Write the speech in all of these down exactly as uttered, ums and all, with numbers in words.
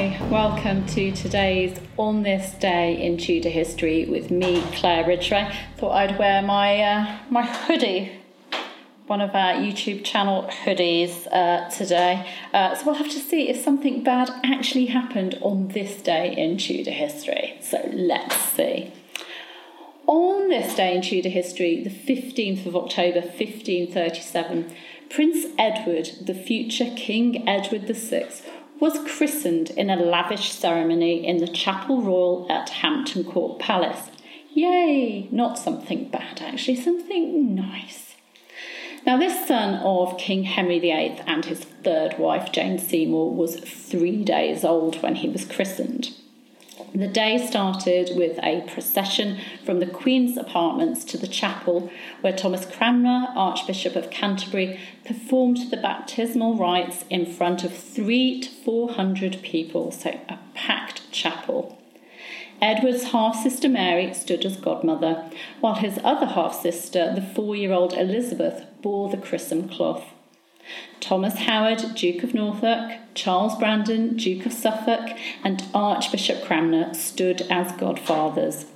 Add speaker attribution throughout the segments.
Speaker 1: Hi, welcome to today's On This Day in Tudor History with me, Claire Ridgway. Thought I'd wear my uh, my hoodie, one of our YouTube channel hoodies uh, today. Uh, so we'll have to see if something bad actually happened on this day in Tudor history. So let's see. On this day in Tudor history, the fifteenth of October, fifteen thirty-seven, Prince Edward, the future King Edward the Sixth, was christened in a lavish ceremony in the Chapel Royal at Hampton Court Palace. Yay! Not something bad, actually, something nice. Now, this son of King Henry the Eighth and his third wife, Jane Seymour, was three days old when he was christened. The day started with a procession from the Queen's apartments to the chapel, where Thomas Cranmer, Archbishop of Canterbury, performed the baptismal rites in front of three to four hundred people, so a packed chapel. Edward's half-sister Mary stood as godmother, while his other half-sister, the four-year-old Elizabeth, bore the chrism cloth. Thomas Howard, Duke of Norfolk, Charles Brandon, Duke of Suffolk, and Archbishop Cranmer stood as godfathers.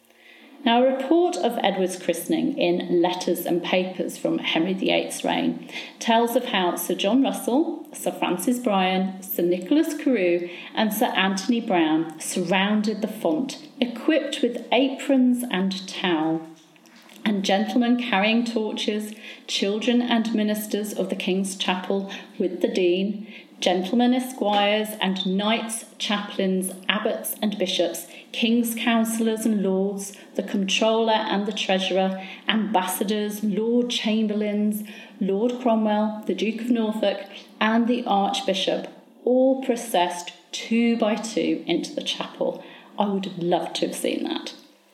Speaker 1: Now, a report of Edward's christening in Letters and Papers from Henry the Eighth's reign tells of how Sir John Russell, Sir Francis Bryan, Sir Nicholas Carew, and Sir Anthony Browne surrounded the font, equipped with aprons and towel, and gentlemen carrying torches, children and ministers of the King's Chapel with the Dean, gentlemen esquires and knights, chaplains, abbots and bishops, King's councillors and lords, the comptroller and the treasurer, ambassadors, Lord Chamberlains, Lord Cromwell, the Duke of Norfolk, and the Archbishop, all processed two by two into the chapel. I would have loved to have seen that.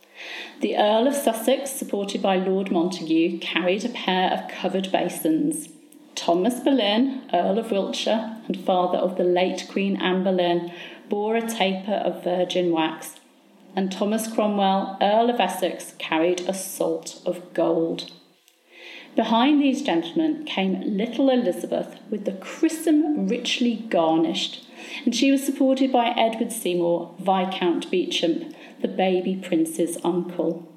Speaker 1: The Earl of Sussex, supported by Lord Montague, carried a pair of covered basins. Thomas Boleyn, Earl of Wiltshire and father of the late Queen Anne Boleyn, bore a taper of virgin wax, and Thomas Cromwell, Earl of Essex, carried a salt of gold. Behind these gentlemen came little Elizabeth with the chrism richly garnished, and she was supported by Edward Seymour, Viscount Beauchamp, the baby prince's uncle.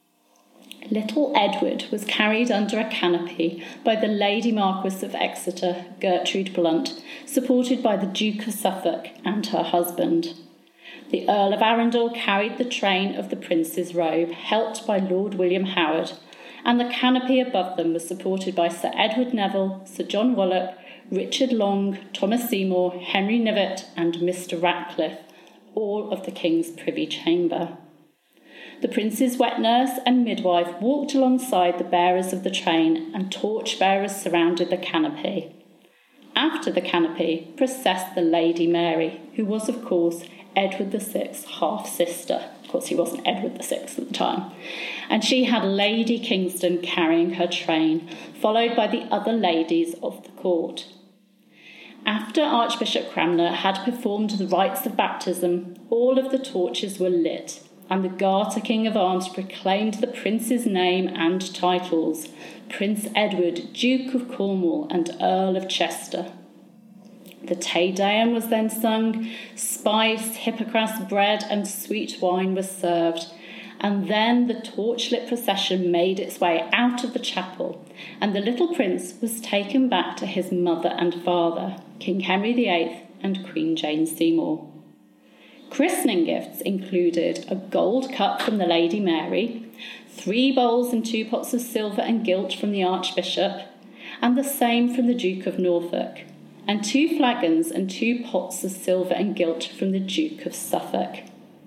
Speaker 1: Little Edward was carried under a canopy by the Lady Marquess of Exeter, Gertrude Blunt, supported by the Duke of Suffolk and her husband. The Earl of Arundel carried the train of the prince's robe, helped by Lord William Howard, and the canopy above them was supported by Sir Edward Neville, Sir John Wallop, Richard Long, Thomas Seymour, Henry Knivet, and Mister Ratcliffe, all of the King's Privy Chamber. The prince's wet nurse and midwife walked alongside the bearers of the train, and torch bearers surrounded the canopy. After the canopy processed the Lady Mary, who was, of course, Edward the Sixth's half-sister. Of course, he wasn't Edward the Sixth at the time. And she had Lady Kingston carrying her train, followed by the other ladies of the court. After Archbishop Cranmer had performed the rites of baptism, all of the torches were lit, and the Garter King of Arms proclaimed the prince's name and titles: Prince Edward, Duke of Cornwall and Earl of Chester. The Te Deum was then sung, spice, hippocras bread and sweet wine was served, and then the torchlit procession made its way out of the chapel, and the little prince was taken back to his mother and father, King Henry the Eighth and Queen Jane Seymour. Christening gifts included a gold cup from the Lady Mary, three bowls and two pots of silver and gilt from the Archbishop, and the same from the Duke of Norfolk, and two flagons and two pots of silver and gilt from the Duke of Suffolk.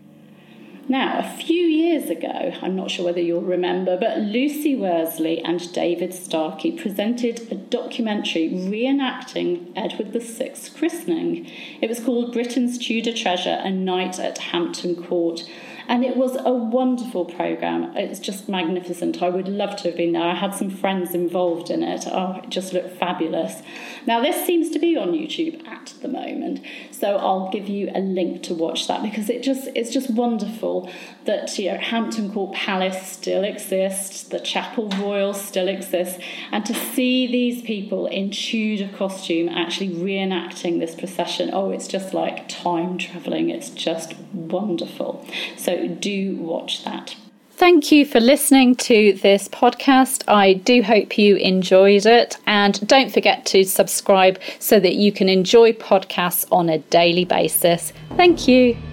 Speaker 1: Now, a few years ago, I'm not sure whether you'll remember, but Lucy Worsley and David Starkey presented a documentary reenacting Edward the Sixth's christening. It was called Britain's Tudor Treasure, A Night at Hampton Court, and it was a wonderful programme. It's just magnificent. I would love to have been there. I had some friends involved in it. Oh, it just looked fabulous. Now, this seems to be on YouTube at the moment, so I'll give you a link to watch that because it just it's just wonderful. incredible that, you know, Hampton Court Palace still exists, the Chapel Royal still exists, and to see these people in Tudor costume actually reenacting this procession, oh, it's just like time travelling. It's just wonderful. So do watch that. Thank you for listening to this podcast. I do hope you enjoyed it, and don't forget to subscribe so that you can enjoy podcasts on a daily basis. Thank you.